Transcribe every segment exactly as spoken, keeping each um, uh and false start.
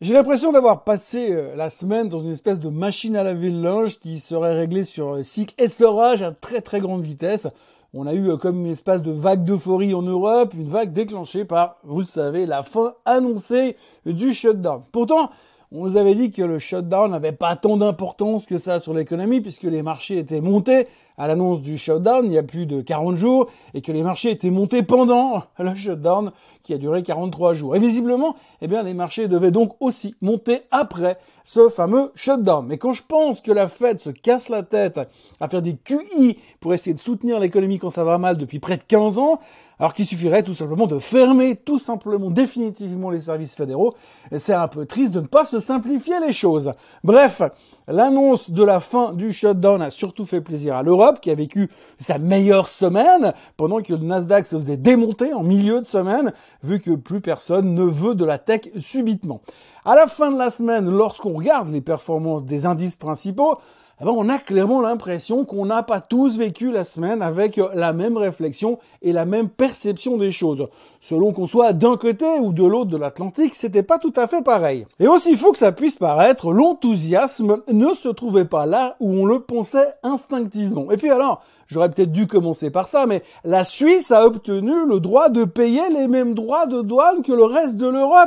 J'ai l'impression d'avoir passé euh, la semaine dans une espèce de machine à laver le linge qui serait réglée sur euh, cycle essorage à très très grande vitesse. On a eu euh, comme une espèce de vague d'euphorie en Europe, une vague déclenchée par, vous le savez, la fin annoncée du shutdown. Pourtant, on nous avait dit que le shutdown n'avait pas tant d'importance que ça sur l'économie puisque les marchés étaient montés à l'annonce du shutdown il y a plus de quarante jours et que les marchés étaient montés pendant le shutdown qui a duré quarante-trois jours. Et visiblement, eh bien, les marchés devaient donc aussi monter après ce fameux shutdown. Mais quand je pense que la Fed se casse la tête à faire des Q I pour essayer de soutenir l'économie quand ça va mal depuis près de quinze ans, alors qu'il suffirait tout simplement de fermer tout simplement définitivement les services fédéraux, c'est un peu triste de ne pas se simplifier les choses. Bref, l'annonce de la fin du shutdown a surtout fait plaisir à l'Europe qui a vécu sa meilleure semaine pendant que le Nasdaq se faisait démonter en milieu de semaine vu que plus personne ne veut de la tech subitement. À la fin de la semaine, lorsqu'on regarde les performances des indices principaux, eh ben on a clairement l'impression qu'on n'a pas tous vécu la semaine avec la même réflexion et la même perception des choses. Selon qu'on soit d'un côté ou de l'autre de l'Atlantique, c'était pas tout à fait pareil. Et aussi fou que ça puisse paraître, l'enthousiasme ne se trouvait pas là où on le pensait instinctivement. Et puis alors, j'aurais peut-être dû commencer par ça, mais la Suisse a obtenu le droit de payer les mêmes droits de douane que le reste de l'Europe.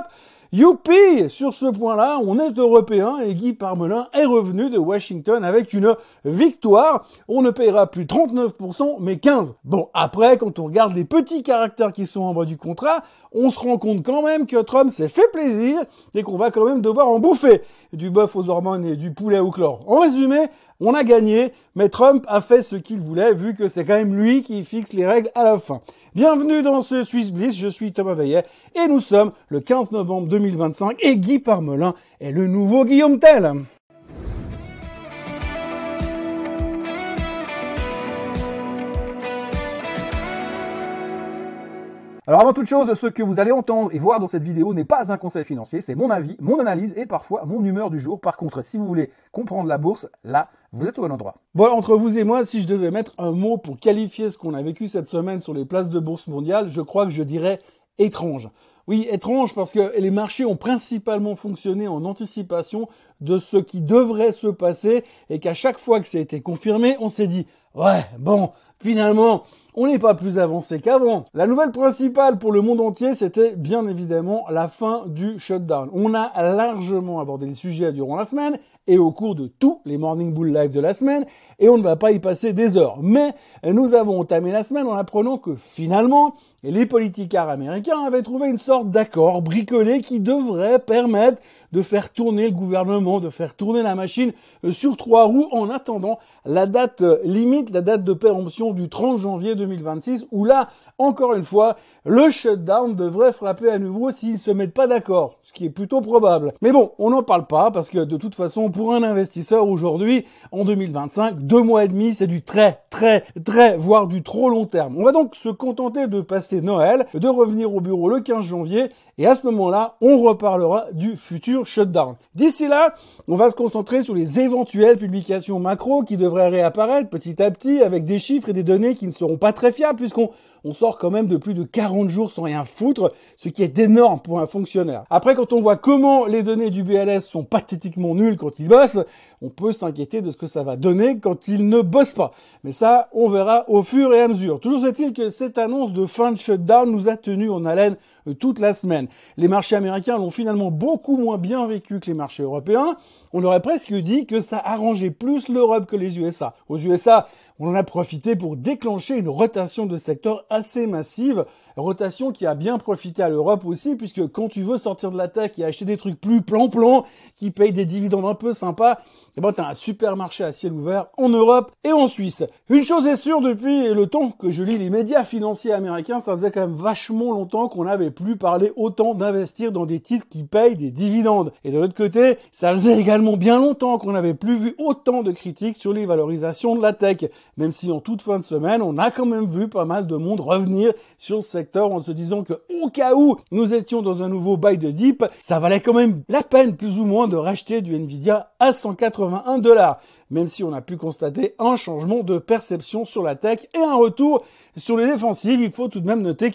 Youpi! Sur ce point-là, on est européen et Guy Parmelin est revenu de Washington avec une victoire. On ne payera plus trente-neuf pour cent, mais quinze pour cent. Bon, après, quand on regarde les petits caractères qui sont en bas du contrat, on se rend compte quand même que Trump s'est fait plaisir et qu'on va quand même devoir en bouffer du bœuf aux hormones et du poulet au chlore. En résumé, on a gagné, mais Trump a fait ce qu'il voulait vu que c'est quand même lui qui fixe les règles à la fin. Bienvenue dans ce Swiss Bliss, je suis Thomas Veillet et nous sommes le quinze novembre deux mille vingt-cinq et Guy Parmelin est le nouveau Guillaume Tell. Alors avant toute chose, ce que vous allez entendre et voir dans cette vidéo n'est pas un conseil financier, c'est mon avis, mon analyse et parfois mon humeur du jour. Par contre, si vous voulez comprendre la bourse, là, vous êtes au bon endroit. Bon, entre vous et moi, si je devais mettre un mot pour qualifier ce qu'on a vécu cette semaine sur les places de bourse mondiale, je crois que je dirais étrange. Oui, étrange parce que les marchés ont principalement fonctionné en anticipation de ce qui devrait se passer et qu'à chaque fois que ça a été confirmé, on s'est dit « Ouais, bon, finalement, on n'est pas plus avancé qu'avant ». La nouvelle principale pour le monde entier, c'était bien évidemment la fin du shutdown. On a largement abordé les sujets durant la semaine et au cours de tous les Morning Bull Live de la semaine et on ne va pas y passer des heures. Mais nous avons entamé la semaine en apprenant que finalement, les politiciens américains avaient trouvé une sorte d'accord bricolé qui devrait permettre de faire tourner le gouvernement, de faire tourner la machine sur trois roues en attendant la date limite, la date de péremption du trente janvier deux mille vingt-six, où là, encore une fois, le shutdown devrait frapper à nouveau s'ils se mettent pas d'accord, ce qui est plutôt probable. Mais bon, on n'en parle pas parce que de toute façon, pour un investisseur aujourd'hui, en deux mille vingt-cinq, deux mois et demi, c'est du très, très, très, voire du trop long terme. On va donc se contenter de passer Noël, de revenir au bureau le quinze janvier, et à ce moment-là, on reparlera du futur shutdown. D'ici là, on va se concentrer sur les éventuelles publications macro qui devraient réapparaître petit à petit avec des chiffres et des données qui ne seront pas très fiables puisqu'on on sort quand même de plus de quarante jours sans rien foutre, ce qui est énorme pour un fonctionnaire. Après, quand on voit comment les données du B L S sont pathétiquement nulles quand ils bossent, on peut s'inquiéter de ce que ça va donner quand ils ne bossent pas. Mais ça, on verra au fur et à mesure. Toujours est-il que cette annonce de fin de shutdown nous a tenus en haleine toute la semaine. Les marchés américains l'ont finalement beaucoup moins bien vécu que les marchés européens. On aurait presque dit que ça arrangeait plus l'Europe que les U S A. Aux U S A, on en a profité pour déclencher une rotation de secteur assez massive, rotation qui a bien profité à l'Europe aussi, puisque quand tu veux sortir de la tech et acheter des trucs plus plan-plan, qui payent des dividendes un peu sympas, eh ben, t'as un supermarché à ciel ouvert en Europe et en Suisse. Une chose est sûre, depuis le temps que je lis les médias financiers américains, ça faisait quand même vachement longtemps qu'on n'avait plus parlé autant d'investir dans des titres qui payent des dividendes. Et de l'autre côté, ça faisait également bien longtemps qu'on n'avait plus vu autant de critiques sur les valorisations de la tech. Même si en toute fin de semaine, on a quand même vu pas mal de monde revenir sur ce secteur en se disant que au cas où nous étions dans un nouveau buy de dip, ça valait quand même la peine plus ou moins de racheter du Nvidia à cent quatre-vingt-un dollars. Même si on a pu constater un changement de perception sur la tech et un retour sur les défensives, il faut tout de même noter que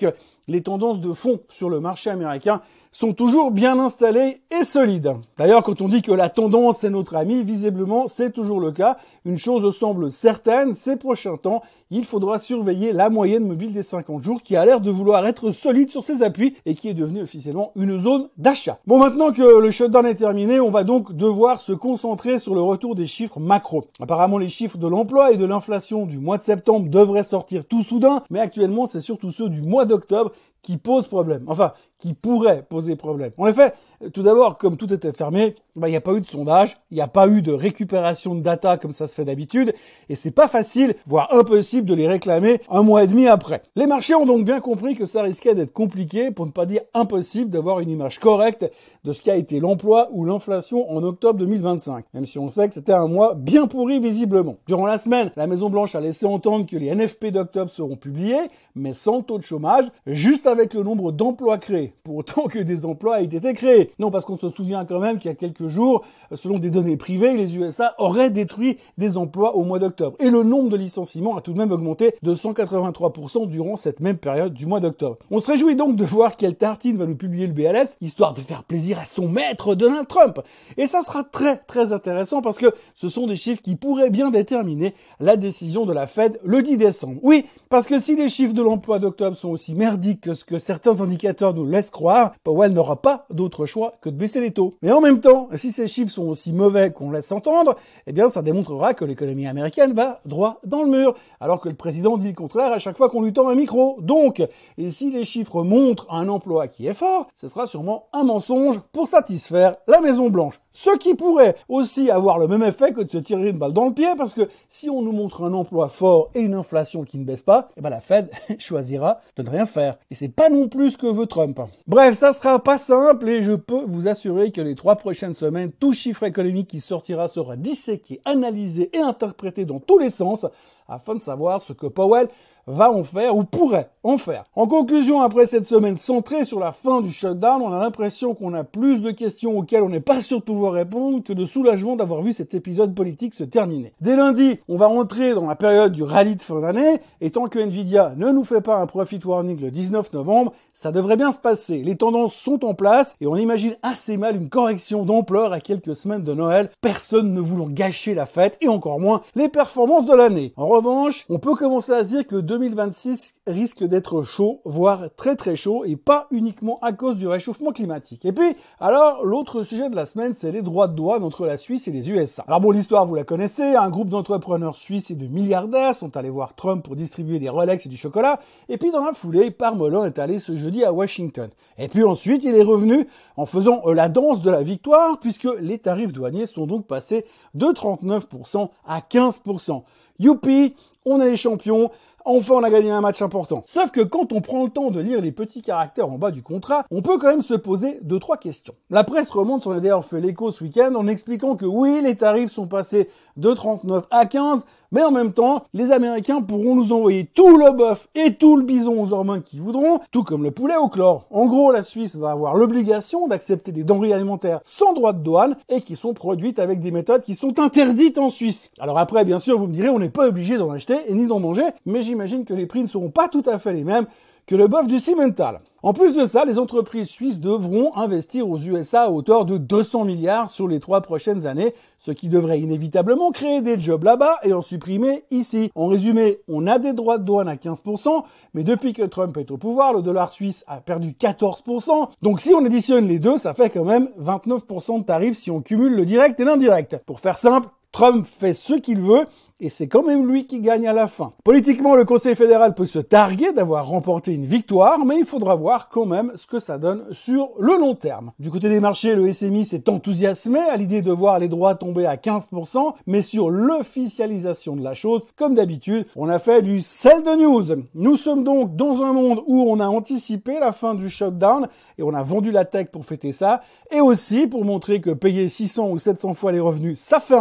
les tendances de fond sur le marché américain sont toujours bien installées et solides. D'ailleurs, quand on dit que la tendance est notre amie, visiblement, c'est toujours le cas. Une chose semble certaine, ces prochains temps, il faudra surveiller la moyenne mobile des cinquante jours qui a l'air de vouloir être solide sur ses appuis et qui est devenue officiellement une zone d'achat. Bon, maintenant que le shutdown est terminé, on va donc devoir se concentrer sur le retour des chiffres macro. Apparemment, les chiffres de l'emploi et de l'inflation du mois de septembre devraient sortir tout soudain, mais actuellement, c'est surtout ceux du mois d'octobre qui posent problème. Enfin, qui pourraient poser problème. En effet, tout d'abord, comme tout était fermé, bah, il n'y a pas eu de sondage, il n'y a pas eu de récupération de data comme ça se fait d'habitude, et c'est pas facile, voire impossible de les réclamer un mois et demi après. Les marchés ont donc bien compris que ça risquait d'être compliqué, pour ne pas dire impossible, d'avoir une image correcte de ce qu'a été l'emploi ou l'inflation en octobre deux mille vingt-cinq, même si on sait que c'était un mois bien pourri visiblement. Durant la semaine, la Maison-Blanche a laissé entendre que les N F P d'octobre seront publiés, mais sans le taux de chômage, juste avec le nombre d'emplois créés, pour autant que des emplois aient été créés. Non, parce qu'on se souvient quand même qu'il y a quelques jours, selon des données privées, les U S A auraient détruit des emplois au mois d'octobre. Et le nombre de licenciements a tout de même augmenté de cent quatre-vingt-trois pour cent durant cette même période du mois d'octobre. On se réjouit donc de voir quelle tartine va nous publier le B L S, histoire de faire plaisir à son maître Donald Trump. Et ça sera très très intéressant parce que ce sont des chiffres qui pourraient bien déterminer la décision de la Fed le dix décembre. Oui, parce que si les chiffres de l'emploi d'octobre sont aussi merdiques que ce que certains indicateurs nous laissent croire, Powell n'aura pas d'autre choix que de baisser les taux. Mais en même temps, si ces chiffres sont aussi mauvais qu'on laisse entendre, eh bien ça démontrera que l'économie américaine va droit dans le mur, alors que le président dit le contraire à chaque fois qu'on lui tend un micro. Donc, et si les chiffres montrent un emploi qui est fort, ce sera sûrement un mensonge pour satisfaire la Maison-Blanche. Ce qui pourrait aussi avoir le même effet que de se tirer une balle dans le pied, parce que si on nous montre un emploi fort et une inflation qui ne baisse pas, eh ben la Fed choisira de ne rien faire. Et c'est pas non plus ce que veut Trump. Bref, ça sera pas simple et je peux vous assurer que les trois prochaines semaines, tout chiffre économique qui sortira sera disséqué, analysé et interprété dans tous les sens afin de savoir ce que Powell va en faire ou pourrait en faire. En conclusion, après cette semaine centrée sur la fin du shutdown, on a l'impression qu'on a plus de questions auxquelles on n'est pas sûr de pouvoir répondre que de soulagement d'avoir vu cet épisode politique se terminer. Dès lundi, on va rentrer dans la période du rallye de fin d'année, et tant que Nvidia ne nous fait pas un profit warning le dix-neuf novembre, ça devrait bien se passer. Les tendances sont en place, et on imagine assez mal une correction d'ampleur à quelques semaines de Noël, personne ne voulant gâcher la fête, et encore moins les performances de l'année. En revanche, on peut commencer à se dire que deux mille vingt-six risque d'être chaud, voire très très chaud, et pas uniquement à cause du réchauffement climatique. Et puis, alors, l'autre sujet de la semaine, c'est les droits de douane entre la Suisse et les U S A. Alors bon, l'histoire, vous la connaissez, un groupe d'entrepreneurs suisses et de milliardaires sont allés voir Trump pour distribuer des Rolex et du chocolat, et puis dans la foulée, Parmelin est allé ce jeudi à Washington. Et puis ensuite, il est revenu en faisant euh, la danse de la victoire, puisque les tarifs douaniers sont donc passés de trente-neuf pour cent à quinze pour cent. Youpi, on est les champions, enfin on a gagné un match important. Sauf que quand on prend le temps de lire les petits caractères en bas du contrat, on peut quand même se poser deux, trois questions. La presse remonte, on a d'ailleurs fait l'écho ce week-end en expliquant que oui, les tarifs sont passés de trente-neuf à quinze, mais en même temps, les Américains pourront nous envoyer tout le bœuf et tout le bison aux hormones qu'ils voudront, tout comme le poulet au chlore. En gros, la Suisse va avoir l'obligation d'accepter des denrées alimentaires sans droit de douane et qui sont produites avec des méthodes qui sont interdites en Suisse. Alors après, bien sûr, vous me direz, on n'est pas obligé d'en acheter et ni d'en manger, mais j'imagine que les prix ne seront pas tout à fait les mêmes que le bœuf du Simmental. En plus de ça, les entreprises suisses devront investir aux U S A à hauteur de deux cents milliards sur les trois prochaines années, ce qui devrait inévitablement créer des jobs là-bas et en supprimer ici. En résumé, on a des droits de douane à quinze pour cent, mais depuis que Trump est au pouvoir, le dollar suisse a perdu quatorze pour cent. Donc si on additionne les deux, ça fait quand même vingt-neuf pour cent de tarifs si on cumule le direct et l'indirect. Pour faire simple, Trump fait ce qu'il veut, et c'est quand même lui qui gagne à la fin. Politiquement, le Conseil fédéral peut se targuer d'avoir remporté une victoire, mais il faudra voir quand même ce que ça donne sur le long terme. Du côté des marchés, le S M I s'est enthousiasmé à l'idée de voir les droits tomber à quinze pour cent, mais sur l'officialisation de la chose, comme d'habitude, on a fait du sell the news. Nous sommes donc dans un monde où on a anticipé la fin du shutdown, et on a vendu la tech pour fêter ça, et aussi pour montrer que payer six cents ou sept cents fois les revenus, ça fait un poids cher.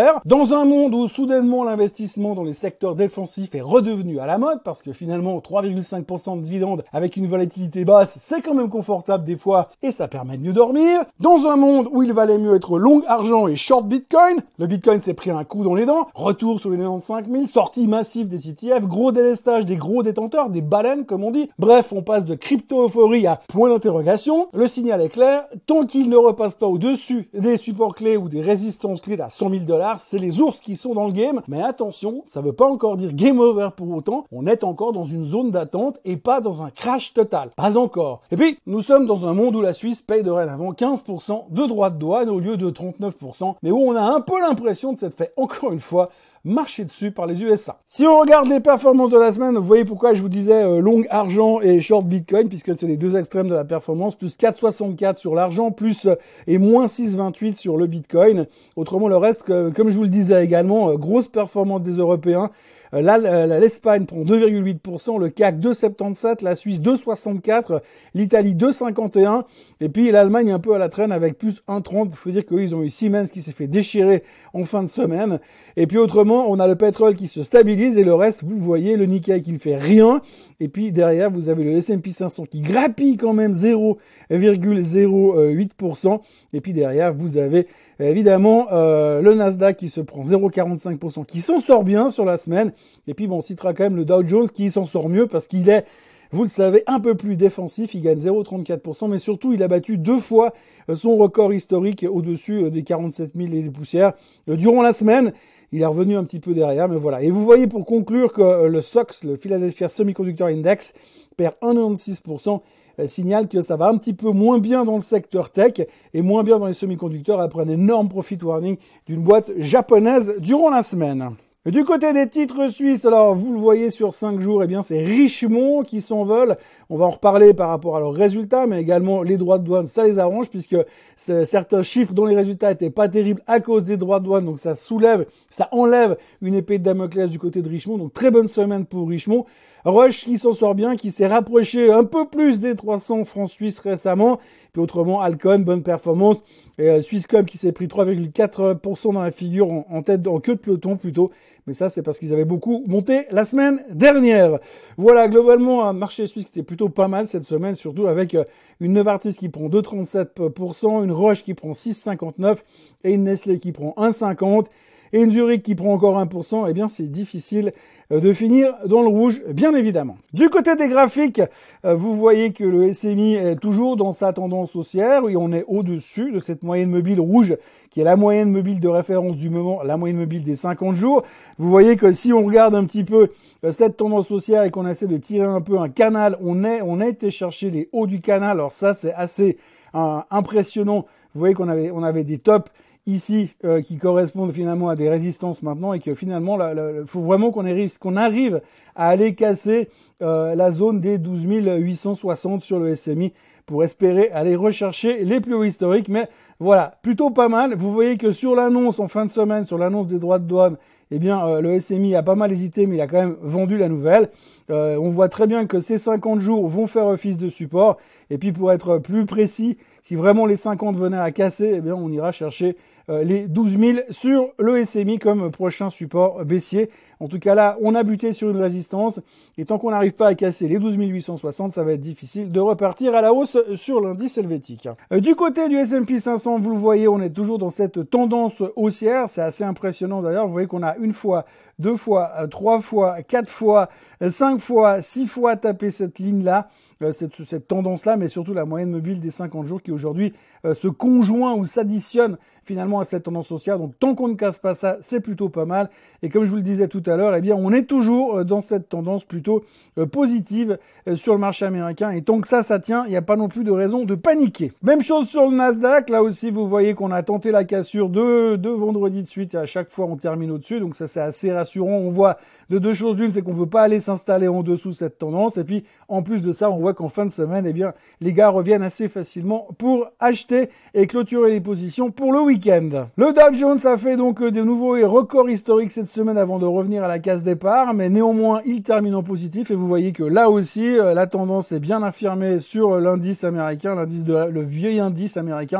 faire. Dans un monde où soudainement l'investissement dans les secteurs défensifs est redevenu à la mode, parce que finalement trois virgule cinq pour cent de dividendes avec une volatilité basse, c'est quand même confortable des fois et ça permet de mieux dormir. Dans un monde où il valait mieux être long argent et short Bitcoin, le Bitcoin s'est pris un coup dans les dents, retour sur les quatre-vingt-quinze mille, sortie massive des E T F, gros délestage des gros détenteurs, des baleines comme on dit. Bref, on passe de crypto-euphorie à point d'interrogation. Le signal est clair, tant qu'il ne repasse pas au-dessus des supports clés ou des résistances clés à cent mille dollars, c'est les ours qui sont dans le game. Mais attention, ça veut pas encore dire game over pour autant. On est encore dans une zone d'attente et pas dans un crash total. Pas encore. Et puis, nous sommes dans un monde où la Suisse paye dorénavant quinze pour cent de droits de douane au lieu de trente-neuf pour cent, mais où on a un peu l'impression de s'être fait encore une fois marcher dessus par les U S A. Si on regarde les performances de la semaine, vous voyez pourquoi je vous disais euh, long argent et short Bitcoin, puisque c'est les deux extrêmes de la performance, plus quatre virgule soixante-quatre sur l'argent, plus euh, et moins six virgule vingt-huit sur le Bitcoin. Autrement, le reste, euh, comme je vous le disais également, euh, grosse performance des Européens. Euh, là, l'Espagne prend deux virgule huit pour cent, le C A C deux virgule soixante-dix-sept, la Suisse deux virgule soixante-quatre, l'Italie deux virgule cinquante et un, et puis l'Allemagne un peu à la traîne avec plus un virgule trente. Il faut dire qu'eux, ils ont eu Siemens qui s'est fait déchirer en fin de semaine. Et puis autrement, on a le pétrole qui se stabilise et le reste, vous voyez, le Nikkei qui ne fait rien. Et puis derrière, vous avez le S and P cinq cents qui grappille quand même zéro virgule zéro huit pour cent. Et puis derrière, vous avez évidemment euh, le Nasdaq qui se prend zéro virgule quarante-cinq pour cent, qui s'en sort bien sur la semaine. Et puis bon, on citera quand même le Dow Jones qui s'en sort mieux parce qu'il est, vous le savez, un peu plus défensif. Il gagne zéro virgule trente-quatre pour cent, mais surtout, il a battu deux fois son record historique au-dessus des quarante-sept mille et des poussières. Durant la semaine, il est revenu un petit peu derrière, mais voilà. Et vous voyez pour conclure que le S O X, le Philadelphia Semiconductor Index, perd un virgule quatre-vingt-seize pour cent. Signale que ça va un petit peu moins bien dans le secteur tech et moins bien dans les semi-conducteurs après un énorme profit warning d'une boîte japonaise durant la semaine. Du côté des titres suisses, alors vous le voyez sur cinq jours, eh bien c'est Richemont qui s'envole. On va en reparler par rapport à leurs résultats, mais également les droits de douane, ça les arrange puisque certains chiffres dont les résultats étaient pas terribles à cause des droits de douane, donc ça soulève, ça enlève une épée de Damoclès du côté de Richemont. Donc très bonne semaine pour Richemont. Roche qui s'en sort bien, qui s'est rapproché un peu plus des trois cents francs suisses récemment. Puis autrement, Alcon, bonne performance. Et euh, Swisscom qui s'est pris trois virgule quatre pour cent dans la figure, en, en tête, en queue de peloton plutôt. Mais ça, c'est parce qu'ils avaient beaucoup monté la semaine dernière. Voilà, globalement, un marché suisse qui était plutôt pas mal cette semaine, surtout avec euh, une Novartis qui prend deux virgule trente-sept pour cent, une Roche qui prend six virgule cinquante-neuf et une Nestlé qui prend un virgule cinquante. Et une Zurich qui prend encore un pour cent, eh bien c'est difficile de finir dans le rouge, bien évidemment. Du côté des graphiques, vous voyez que le S M I est toujours dans sa tendance haussière, oui, on est au-dessus de cette moyenne mobile rouge, qui est la moyenne mobile de référence du moment, la moyenne mobile des cinquante jours. Vous voyez que si on regarde un petit peu cette tendance haussière et qu'on essaie de tirer un peu un canal, on est, on a été chercher les hauts du canal, alors ça c'est assez euh, impressionnant. Vous voyez qu'on avait, on avait des tops ici euh, qui correspondent finalement à des résistances maintenant et que finalement il faut vraiment qu'on qu'on arrive à aller casser euh, la zone des douze mille huit cent soixante sur le S M I pour espérer aller rechercher les plus hauts historiques. Mais voilà, plutôt pas mal. Vous voyez que sur l'annonce en fin de semaine, sur l'annonce des droits de douane, eh bien euh, le S M I a pas mal hésité, mais il a quand même vendu la nouvelle. Euh, on voit très bien que ces cinquante jours vont faire office de support. Et puis pour être plus précis, si vraiment les cinquante venaient à casser, eh bien on ira chercher euh, les douze mille sur le S M I comme prochain support baissier. En tout cas là, on a buté sur une résistance. Et tant qu'on n'arrive pas à casser les douze mille huit cent soixante, ça va être difficile de repartir à la hausse sur l'indice helvétique. Euh, du côté du S and P cinq cents, vous le voyez, on est toujours dans cette tendance haussière. C'est assez impressionnant d'ailleurs. Vous voyez qu'on a une fois, deux fois, trois fois, quatre fois, cinq fois, six fois tapé cette ligne-là, euh, cette, cette tendance-là, mais surtout la moyenne mobile des cinquante jours qui aujourd'hui euh, se conjoint ou s'additionne finalement à cette tendance haussière. Donc tant qu'on ne casse pas ça, c'est plutôt pas mal. Et comme je vous le disais tout à l'heure, eh bien on est toujours euh, dans cette tendance plutôt euh, positive euh, sur le marché américain. Et tant que ça, ça tient, il n'y a pas non plus de raison de paniquer. Même chose sur le Nasdaq. Là aussi, vous voyez qu'on a tenté la cassure de, de vendredi de suite et à chaque fois on termine au-dessus. Donc ça, c'est assez rassurant. On voit de deux choses d'une, c'est qu'on veut pas aller s'installer en dessous de cette tendance. Et puis, en plus de ça, on voit qu'en fin de semaine, eh bien, les gars reviennent assez facilement pour acheter et clôturer les positions pour le week-end. Le Dow Jones a fait donc de nouveaux records historiques cette semaine avant de revenir à la case départ, mais néanmoins, il termine en positif et vous voyez que là aussi, la tendance est bien affirmée sur l'indice américain, l'indice de, le vieil indice américain,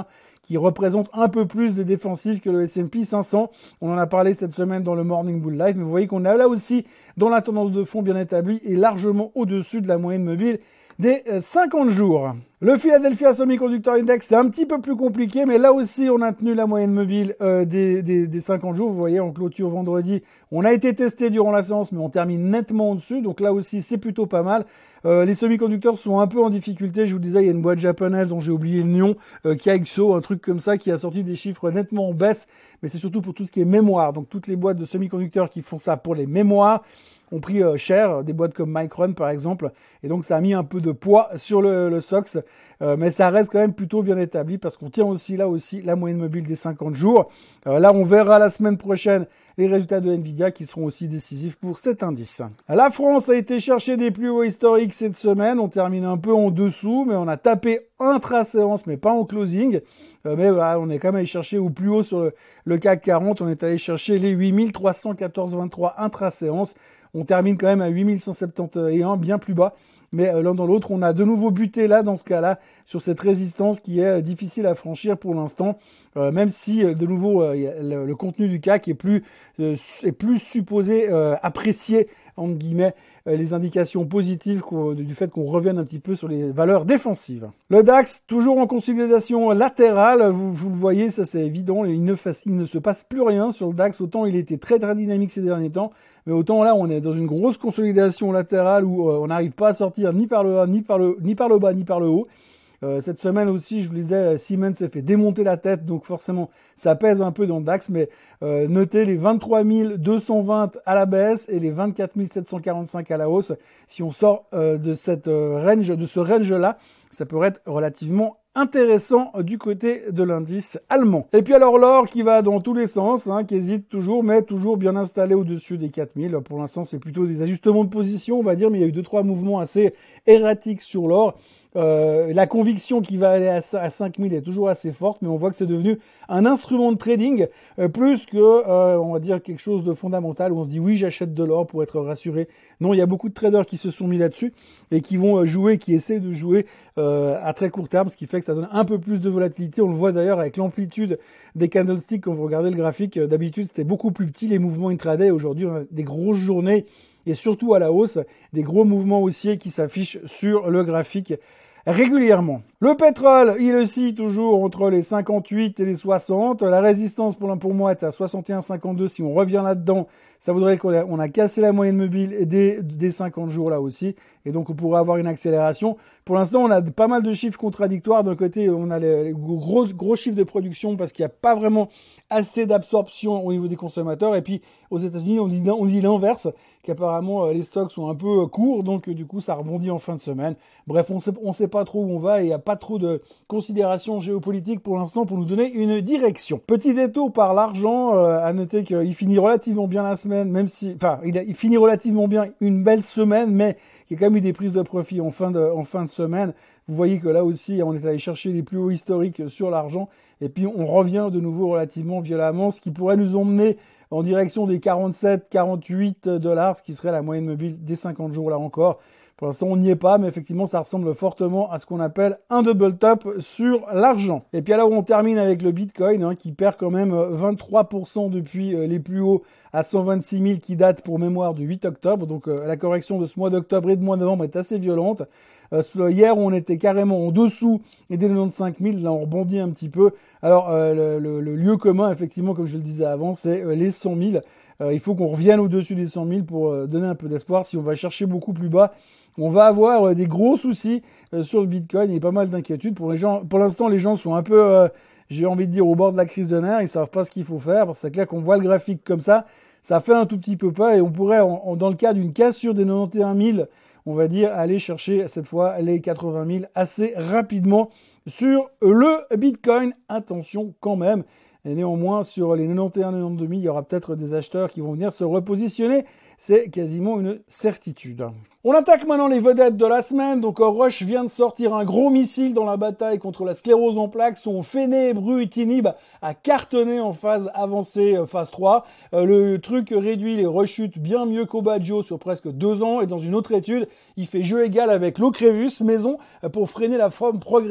qui représente un peu plus de défensifs que le S and P cinq cents. On en a parlé cette semaine dans le Morning Bull Live, mais vous voyez qu'on est là aussi dans la tendance de fond bien établie et largement au-dessus de la moyenne mobile des cinquante jours. Le Philadelphia Semiconductor Index, c'est un petit peu plus compliqué, mais là aussi, on a tenu la moyenne mobile euh, des, des, des cinquante jours. Vous voyez, en clôture vendredi, on a été testé durant la séance, mais on termine nettement au-dessus. Donc là aussi, c'est plutôt pas mal. Euh, les semi-conducteurs sont un peu en difficulté. Je vous disais, il y a une boîte japonaise dont j'ai oublié le nom, euh, Kaixo, un truc comme ça, qui a sorti des chiffres nettement en baisse. Mais c'est surtout pour tout ce qui est mémoire. Donc toutes les boîtes de semi-conducteurs qui font ça pour les mémoires ont pris euh, cher, des boîtes comme Micron par exemple, et donc ça a mis un peu de poids sur le, le S O X, euh, mais ça reste quand même plutôt bien établi parce qu'on tient aussi là aussi la moyenne mobile des cinquante jours. Euh, là on verra la semaine prochaine les résultats de Nvidia qui seront aussi décisifs pour cet indice. La France a été chercher des plus hauts historiques cette semaine, on termine un peu en dessous, mais on a tapé intra-séance, mais pas en closing, euh, mais voilà, on est quand même allé chercher au plus haut sur le, le C A C quarante, on est allé chercher les huit mille trois cent quatorze virgule vingt-trois intra-séance. On termine quand même à huit mille cent soixante et un, bien plus bas. Mais euh, l'un dans l'autre, on a de nouveau buté là, dans ce cas-là, sur cette résistance qui est euh, difficile à franchir pour l'instant. Euh, même si, euh, de nouveau, euh, le, le contenu du C A C est plus, euh, est plus supposé euh, apprécier, entre guillemets, euh, les indications positives du fait qu'on revienne un petit peu sur les valeurs défensives. Le DAX, toujours en consolidation latérale. Vous, vous le voyez, ça c'est évident. Il ne, fasse, il ne se passe plus rien sur le DAX. Autant il était très très dynamique ces derniers temps. Mais autant là, on est dans une grosse consolidation latérale où euh, on n'arrive pas à sortir ni par le bas, ni par le, ni par le bas, ni par le haut. Euh, cette semaine aussi, je vous le disais, Siemens s'est fait démonter la tête, donc forcément, ça pèse un peu dans le DAX, mais euh, notez les vingt-trois mille deux cent vingt à la baisse et les vingt-quatre mille sept cent quarante-cinq à la hausse. Si on sort euh, de cette euh, range, de ce range-là, ça pourrait être relativement intéressant du côté de l'indice allemand. Et puis alors l'or qui va dans tous les sens, hein, qui hésite toujours, mais toujours bien installé au-dessus des quatre mille. Pour l'instant, c'est plutôt des ajustements de position, on va dire, mais il y a eu deux trois mouvements assez erratiques sur l'or. Euh, la conviction qui va aller à cinq mille est toujours assez forte, mais on voit que c'est devenu un instrument de trading euh, plus que, euh, on va dire, quelque chose de fondamental où on se dit oui, j'achète de l'or pour être rassuré. Non, il y a beaucoup de traders qui se sont mis là-dessus et qui vont jouer, qui essaient de jouer euh, à très court terme, ce qui fait que ça donne un peu plus de volatilité. On le voit d'ailleurs avec l'amplitude des candlesticks. Quand vous regardez le graphique, d'habitude c'était beaucoup plus petit les mouvements intraday. Aujourd'hui, on a des grosses journées et surtout à la hausse, des gros mouvements haussiers qui s'affichent sur le graphique régulièrement. Le pétrole, il oscille toujours entre les cinquante-huit et les soixante. La résistance pour, pour moi est à soixante et un virgule cinquante-deux. Si on revient là-dedans, ça voudrait qu'on a, on a cassé la moyenne mobile des, des cinquante jours là aussi. Et donc, on pourrait avoir une accélération. Pour l'instant, on a pas mal de chiffres contradictoires. D'un côté, on a les, les gros, gros chiffres de production parce qu'il n'y a pas vraiment assez d'absorption au niveau des consommateurs. Et puis, aux États-Unis, on dit, on dit l'inverse, qu'apparemment, les stocks sont un peu courts. Donc, du coup, ça rebondit en fin de semaine. Bref, on sait, on sait pas trop où on va et il n'y a pas trop de considérations géopolitiques pour l'instant pour nous donner une direction. Petit détour par l'argent, euh, à noter qu'il finit relativement bien la semaine, même si, enfin, il, a, il finit relativement bien une belle semaine, mais il y a quand même eu des prises de profit en fin de, en fin de semaine. Vous voyez que là aussi, on est allé chercher les plus hauts historiques sur l'argent, et puis on revient de nouveau relativement violemment, ce qui pourrait nous emmener en direction des quarante-sept, quarante-huit dollars, ce qui serait la moyenne mobile des cinquante jours là encore. Pour l'instant, on n'y est pas, mais effectivement, ça ressemble fortement à ce qu'on appelle un double top sur l'argent. Et puis alors, on termine avec le Bitcoin, hein, qui perd quand même vingt-trois pour cent depuis euh, les plus hauts à cent vingt-six mille, qui date pour mémoire du huit octobre. Donc, euh, la correction de ce mois d'octobre et de mois de novembre est assez violente. Euh, hier, on était carrément en dessous des quatre-vingt-quinze mille. Là, on rebondit un petit peu. Alors, euh, le, le, le lieu commun, effectivement, comme je le disais avant, c'est euh, les cent mille. Euh, il faut qu'on revienne au-dessus des cent mille pour euh, donner un peu d'espoir. Si on va chercher beaucoup plus bas, on va avoir euh, des gros soucis euh, sur le Bitcoin. Il y a pas mal d'inquiétudes. Pour les gens, pour l'instant, les gens sont un peu, euh, j'ai envie de dire, au bord de la crise de nerfs. Ils savent pas ce qu'il faut faire. Parce que c'est clair qu'on voit le graphique comme ça, ça fait un tout petit peu peur. Et on pourrait, en, en, dans le cas d'une cassure des quatre-vingt-onze mille, on va dire, aller chercher cette fois les quatre-vingt mille assez rapidement sur le Bitcoin. Attention quand même. Et néanmoins, sur les quatre-vingt-onze, quatre-vingt-douze mille, il y aura peut-être des acheteurs qui vont venir se repositionner. C'est quasiment une certitude. On attaque maintenant les vedettes de la semaine. Donc Roche vient de sortir un gros missile dans la bataille contre la sclérose en plaques. Son phénylbrutinib a cartonné en phase avancée, phase trois. Euh, le truc réduit les rechutes bien mieux qu'Obadjo sur presque deux ans. Et dans une autre étude, il fait jeu égal avec l'Ocrevus maison pour freiner la forme progressive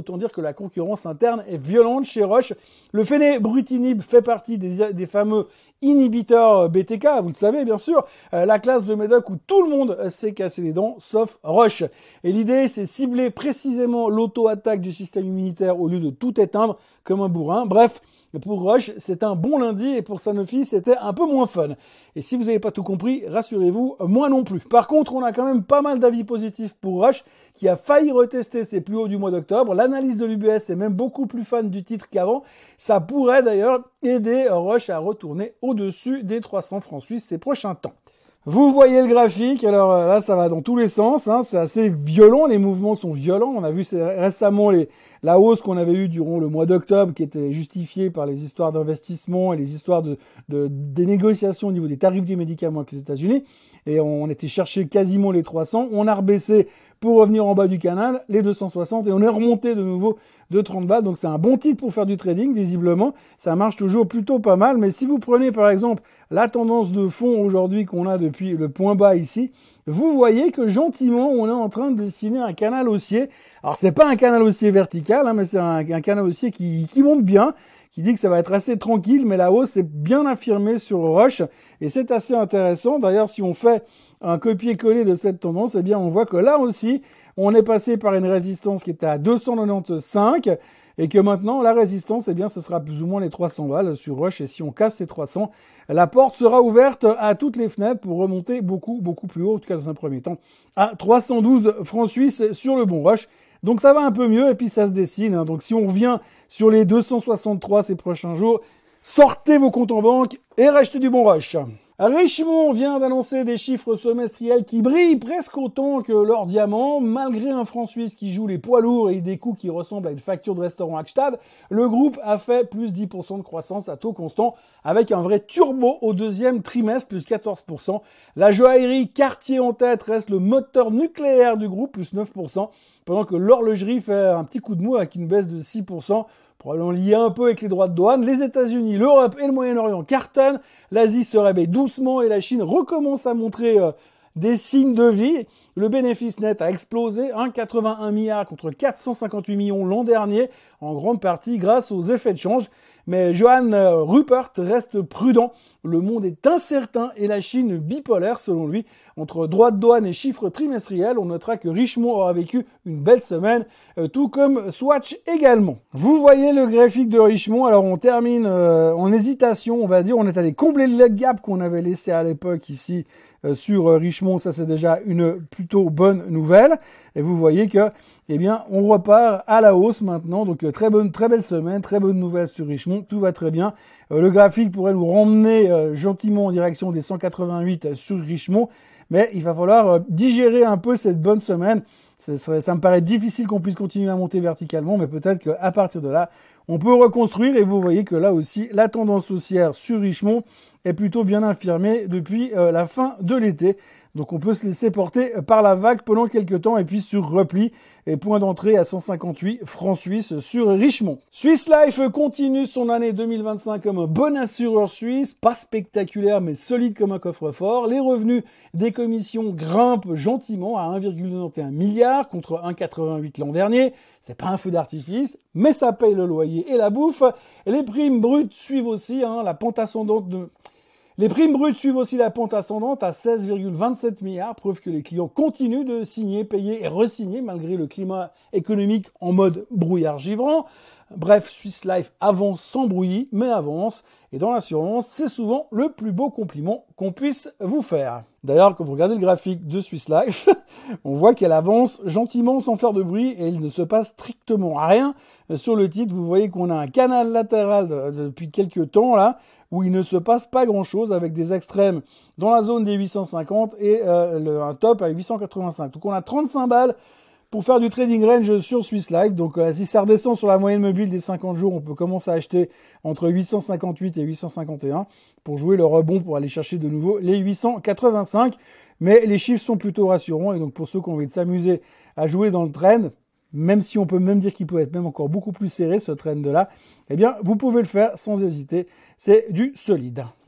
autant dire que la concurrence interne est violente chez Roche. Le phénylbrutinib fait partie des, des fameux inhibiteurs B T K, vous le savez bien sûr, euh, la classe de médoc où tout le monde s'est cassé les dents, sauf Roche. Et l'idée, c'est cibler précisément l'auto-attaque du système immunitaire au lieu de tout éteindre comme un bourrin. Bref, pour Roche, c'est un bon lundi et pour Sanofi, c'était un peu moins fun. Et si vous n'avez pas tout compris, rassurez-vous, moi non plus. Par contre, on a quand même pas mal d'avis positifs pour Roche, qui a failli retester ses plus hauts du mois d'octobre. L'analyse de l'U B S est même beaucoup plus fan du titre qu'avant. Ça pourrait d'ailleurs aider Roche à retourner au-dessus des trois cents francs suisses ces prochains temps. Vous voyez le graphique, alors là ça va dans tous les sens, hein, c'est assez violent, les mouvements sont violents. On a vu récemment les, la hausse qu'on avait eue durant le mois d'octobre qui était justifiée par les histoires d'investissement et les histoires de, de des négociations au niveau des tarifs du médicament avec les États-Unis. Et on était cherché quasiment les trois cents, on a rebaissé pour revenir en bas du canal, les deux cent soixante, et on est remonté de nouveau de trente balles. Donc c'est un bon titre pour faire du trading, visiblement. Ça marche toujours plutôt pas mal. Mais si vous prenez par exemple la tendance de fond aujourd'hui qu'on a depuis le point bas ici, vous voyez que gentiment on est en train de dessiner un canal haussier. Alors c'est pas un canal haussier vertical, hein, mais c'est un, un canal haussier qui, qui monte bien, qui dit que ça va être assez tranquille, mais la hausse est bien affirmée sur Roche, et c'est assez intéressant. D'ailleurs, si on fait un copier-coller de cette tendance, eh bien on voit que là aussi, on est passé par une résistance qui était à deux cent quatre-vingt-quinze, et que maintenant, la résistance, eh bien, ce sera plus ou moins les trois cents balles sur Roche, et si on casse ces trois cents, la porte sera ouverte à toutes les fenêtres pour remonter beaucoup, beaucoup plus haut, en tout cas dans un premier temps, à trois cent douze francs suisses sur le bon Roche. Donc ça va un peu mieux, et puis ça se dessine, hein. Donc si on revient sur les deux cent soixante-trois ces prochains jours, sortez vos comptes en banque et rachetez du bon Roche. Richemont vient d'annoncer des chiffres semestriels qui brillent presque autant que leur diamant. Malgré un franc suisse qui joue les poids lourds et des coûts qui ressemblent à une facture de restaurant Hackstad, le groupe a fait plus dix pour cent de croissance à taux constant avec un vrai turbo au deuxième trimestre, plus quatorze pour cent. La joaillerie Cartier en tête reste le moteur nucléaire du groupe, plus neuf pour cent, pendant que l'horlogerie fait un petit coup de mou avec une baisse de six pour cent. Probablement lié un peu avec les droits de douane. Les États-Unis, l'Europe et le Moyen-Orient cartonnent. L'Asie se réveille doucement et la Chine recommence à montrer euh, des signes de vie. Le bénéfice net a explosé, un virgule quatre-vingt-un milliard contre quatre cent cinquante-huit millions l'an dernier, en grande partie grâce aux effets de change. Mais Johann Rupert reste prudent. Le monde est incertain et la Chine bipolaire selon lui. Entre droits de douane et chiffres trimestriels, on notera que Richemont aura vécu une belle semaine, euh, tout comme Swatch également. Vous voyez le graphique de Richemont. Alors on termine euh, en hésitation, on va dire. On est allé combler le gap qu'on avait laissé à l'époque ici euh, sur euh, Richemont. Ça c'est déjà une plutôt bonne nouvelle. Et vous voyez que, eh bien, on repart à la hausse maintenant. Donc euh, très bonne, très belle semaine, très bonne nouvelle sur Richemont. Tout va très bien. Euh, le graphique pourrait nous ramener euh, gentiment en direction des cent quatre-vingt-huit sur Richemont. Mais il va falloir euh, digérer un peu cette bonne semaine. Ça, serait, ça me paraît difficile qu'on puisse continuer à monter verticalement, mais peut-être qu'à partir de là, on peut reconstruire. Et vous voyez que là aussi, la tendance haussière sur Richemont est plutôt bien infirmée depuis euh, la fin de l'été. Donc on peut se laisser porter par la vague pendant quelques temps et puis sur repli et point d'entrée à cent cinquante-huit francs suisses sur Richemont. Swiss Life continue son année deux mille vingt-cinq comme un bon assureur suisse, pas spectaculaire mais solide comme un coffre-fort. Les revenus des commissions grimpent gentiment à un virgule quatre-vingt-onze milliard contre un virgule quatre-vingt-huit l'an dernier. C'est pas un feu d'artifice, mais ça paye le loyer et la bouffe. Les primes brutes suivent aussi, hein, la pente ascendante de... Les primes brutes suivent aussi la pente ascendante à seize virgule vingt-sept milliards, preuve que les clients continuent de signer, payer et re-signer malgré le climat économique en mode brouillard givrant. Bref, Swiss Life avance sans bruit, mais avance. Et dans l'assurance, c'est souvent le plus beau compliment qu'on puisse vous faire. D'ailleurs, quand vous regardez le graphique de Swiss Life, on voit qu'elle avance gentiment sans faire de bruit et il ne se passe strictement rien. Sur le titre, vous voyez qu'on a un canal latéral depuis quelques temps là, où il ne se passe pas grand-chose avec des extrêmes dans la zone des huit cent cinquante et euh, le, un top à huit cent quatre-vingt-cinq. Donc on a trente-cinq balles pour faire du trading range sur Swiss Life. Donc euh, si ça redescend sur la moyenne mobile des cinquante jours, on peut commencer à acheter entre huit cent cinquante-huit et huit cent cinquante et un pour jouer le rebond pour aller chercher de nouveau les huit cent quatre-vingt-cinq. Mais les chiffres sont plutôt rassurants et donc pour ceux qui ont envie de s'amuser à jouer dans le trend, même si on peut même dire qu'il peut être même encore beaucoup plus serré ce trend-là, eh bien, vous pouvez le faire sans hésiter. C'est du solide.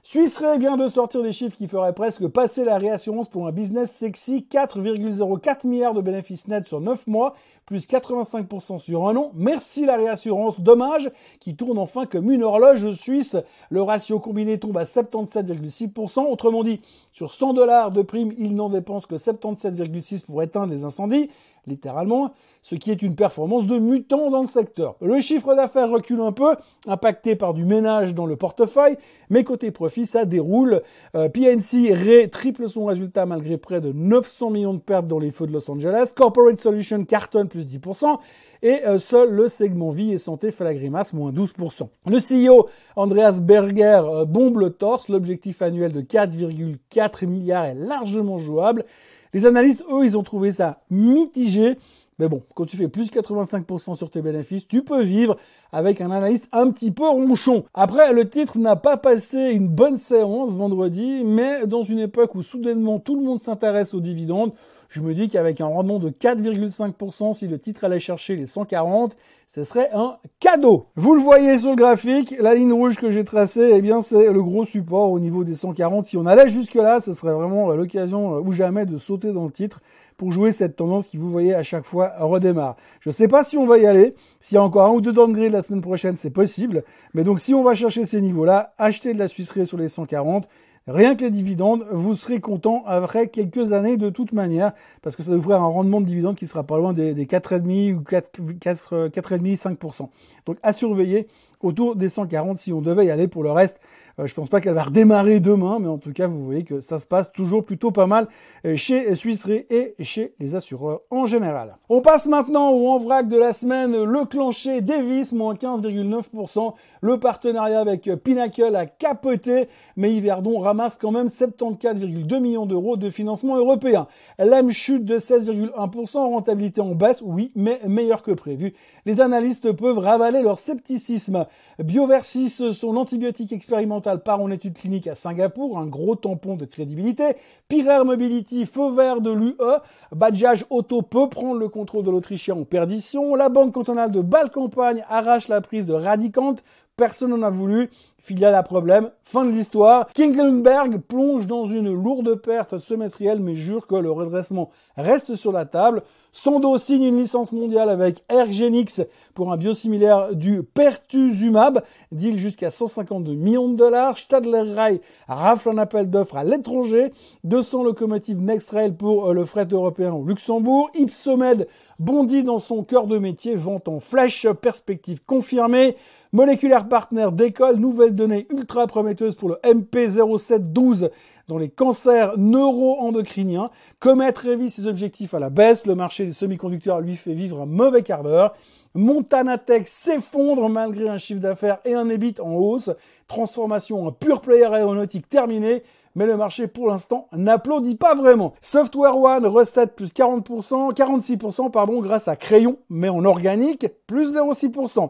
Suisse Re vient de sortir des chiffres qui feraient presque passer la réassurance pour un business sexy. quatre virgule zéro quatre milliards de bénéfices nets sur neuf mois, plus quatre-vingt-cinq pour cent sur un an. Merci la réassurance, dommage, qui tourne enfin comme une horloge suisse. Le ratio combiné tombe à soixante-dix-sept virgule six pour cent. Autrement dit, sur cent dollars de primes, il n'en dépense que soixante-dix-sept virgule six pour éteindre les incendies, littéralement, ce qui est une performance de mutant dans le secteur. Le chiffre d'affaires recule un peu, impacté par du ménage dans le portefeuille, mais côté profit, ça déroule. Euh, P N C Re triple son résultat malgré près de neuf cents millions de pertes dans les feux de Los Angeles. Corporate Solutions cartonne plus dix pour cent et euh, seul le segment vie et santé fait la grimace, moins douze pour cent. Le C E O Andreas Berger euh, bombe le torse. L'objectif annuel de quatre virgule quatre milliards est largement jouable. Les analystes, eux, ils ont trouvé ça mitigé. Mais bon, quand tu fais plus quatre-vingt-cinq pour cent sur tes bénéfices, tu peux vivre avec un analyste un petit peu ronchon. Après, le titre n'a pas passé une bonne séance vendredi, mais dans une époque où soudainement tout le monde s'intéresse aux dividendes, je me dis qu'avec un rendement de quatre virgule cinq pour cent, si le titre allait chercher les cent quarante, ce serait un cadeau. Vous le voyez sur le graphique, la ligne rouge que j'ai tracée, eh bien, c'est le gros support au niveau des cent quarante. Si on allait jusque-là, ce serait vraiment l'occasion ou jamais de sauter dans le titre pour jouer cette tendance qui, vous voyez, à chaque fois redémarre. Je ne sais pas si on va y aller. S'il y a encore un ou deux downgrades la semaine prochaine, c'est possible. Mais donc, si on va chercher ces niveaux-là, acheter de la Suisse Re sur les cent quarante, rien que les dividendes, vous serez content après quelques années de toute manière, parce que ça devrait un rendement de dividendes qui sera pas loin des, des quatre virgule cinq ou quatre, quatre, quatre virgule cinq, cinq pour cent. Donc, à surveiller autour des cent quarante si on devait y aller. Pour le reste, Euh, je pense pas qu'elle va redémarrer demain, mais en tout cas, vous voyez que ça se passe toujours plutôt pas mal chez Suisse Re et chez les assureurs en général. On passe maintenant au en vrac de la semaine, le clencher Davis, moins quinze virgule neuf pour cent. Le partenariat avec Pinnacle a capoté, mais Yverdon ramasse quand même soixante-quatorze virgule deux millions d'euros de financement européen. L'E M chute de seize virgule un pour cent, rentabilité en baisse, oui, mais meilleure que prévu. Les analystes peuvent ravaler leur scepticisme. Bioversis, son antibiotique expérimental, part en étude clinique à Singapour, un gros tampon de crédibilité. Pirelli Mobility, feu vert de l'U E. Bajaj Auto peut prendre le contrôle de l'Autrichien en perdition. La banque cantonale de Bâle-Campagne arrache la prise de Radicant. Personne n'en a voulu. Filiale à problème. Fin de l'histoire. Klingenberg plonge dans une lourde perte semestrielle, mais jure que le redressement reste sur la table. Sandoz signe une licence mondiale avec Ergenix pour un biosimilaire du Pertuzumab, deal jusqu'à cent cinquante-deux millions de dollars. Stadler Rail rafle un appel d'offres à l'étranger. deux cents locomotives Next Rail pour le fret européen au Luxembourg. Ipsomed bondit dans son cœur de métier, vente en flèche, perspective confirmée. Molecular Partner décolle, nouvelle donnée ultra prometteuse pour le M P zéro sept douze dans les cancers neuro-endocriniens. Comet révise ses objectifs à la baisse, le marché des semi-conducteurs lui fait vivre un mauvais quart d'heure. Montana Tech s'effondre malgré un chiffre d'affaires et un E B I T en hausse. Transformation en pure player aéronautique terminée, mais le marché pour l'instant n'applaudit pas vraiment. Software One, recette plus quarante pour cent, quarante-six pour cent pardon, grâce à Crayon, mais en organique, plus zéro virgule six pour cent.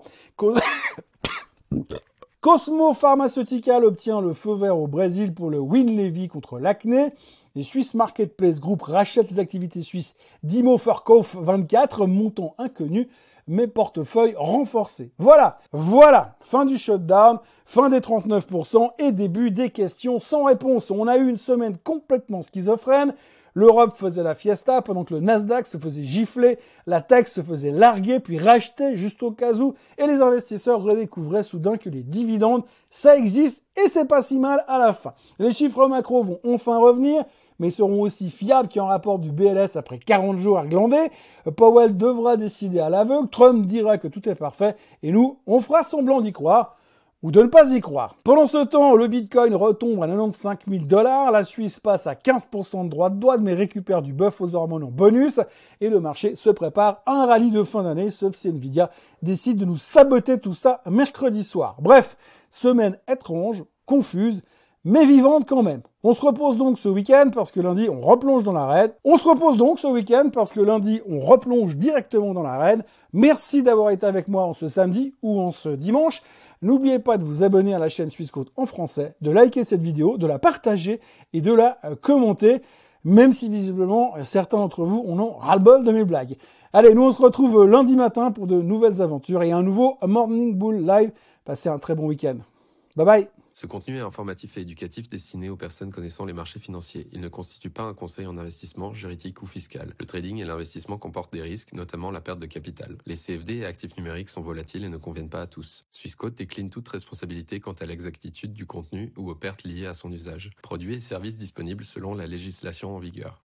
Cosmo Pharmaceutical obtient le feu vert au Brésil pour le Winlevi contre l'acné. Les Swiss Marketplace Group rachètent les activités suisses d'Imo Verkauf vingt-quatre, montant inconnu, mais portefeuille renforcé. Voilà, voilà, fin du shutdown, fin des trente-neuf pour cent et début des questions sans réponse. On a eu une semaine complètement schizophrène. L'Europe faisait la fiesta pendant que le Nasdaq se faisait gifler, la tech se faisait larguer puis racheter juste au cas où, et les investisseurs redécouvraient soudain que les dividendes, ça existe et c'est pas si mal à la fin. Les chiffres macro vont enfin revenir, mais seront aussi fiables qu'un rapport du B L S après quarante jours à glander. Powell devra décider à l'aveugle, Trump dira que tout est parfait, et nous, on fera semblant d'y croire. Ou de ne pas y croire. Pendant ce temps, le Bitcoin retombe à quatre-vingt-quinze mille dollars, la Suisse passe à quinze pour cent de droits de douane, mais récupère du bœuf aux hormones en bonus, et le marché se prépare à un rallye de fin d'année, sauf si Nvidia décide de nous saboter tout ça mercredi soir. Bref, semaine étrange, confuse, mais vivante quand même. On se repose donc ce week-end parce que lundi, on replonge dans l'arène. On se repose donc ce week-end parce que lundi, on replonge directement dans l'arène. Merci d'avoir été avec moi en ce samedi ou en ce dimanche. N'oubliez pas de vous abonner à la chaîne Swissquote en français, de liker cette vidéo, de la partager et de la euh, commenter, même si visiblement certains d'entre vous en ont ras-le-bol de mes blagues. Allez, nous on se retrouve lundi matin pour de nouvelles aventures et un nouveau Morning Bull Live. Passez un très bon week-end. Bye bye. Ce contenu est informatif et éducatif destiné aux personnes connaissant les marchés financiers. Il ne constitue pas un conseil en investissement, juridique ou fiscal. Le trading et l'investissement comportent des risques, notamment la perte de capital. Les C F D et actifs numériques sont volatiles et ne conviennent pas à tous. Swissquote décline toute responsabilité quant à l'exactitude du contenu ou aux pertes liées à son usage. Produits et services disponibles selon la législation en vigueur.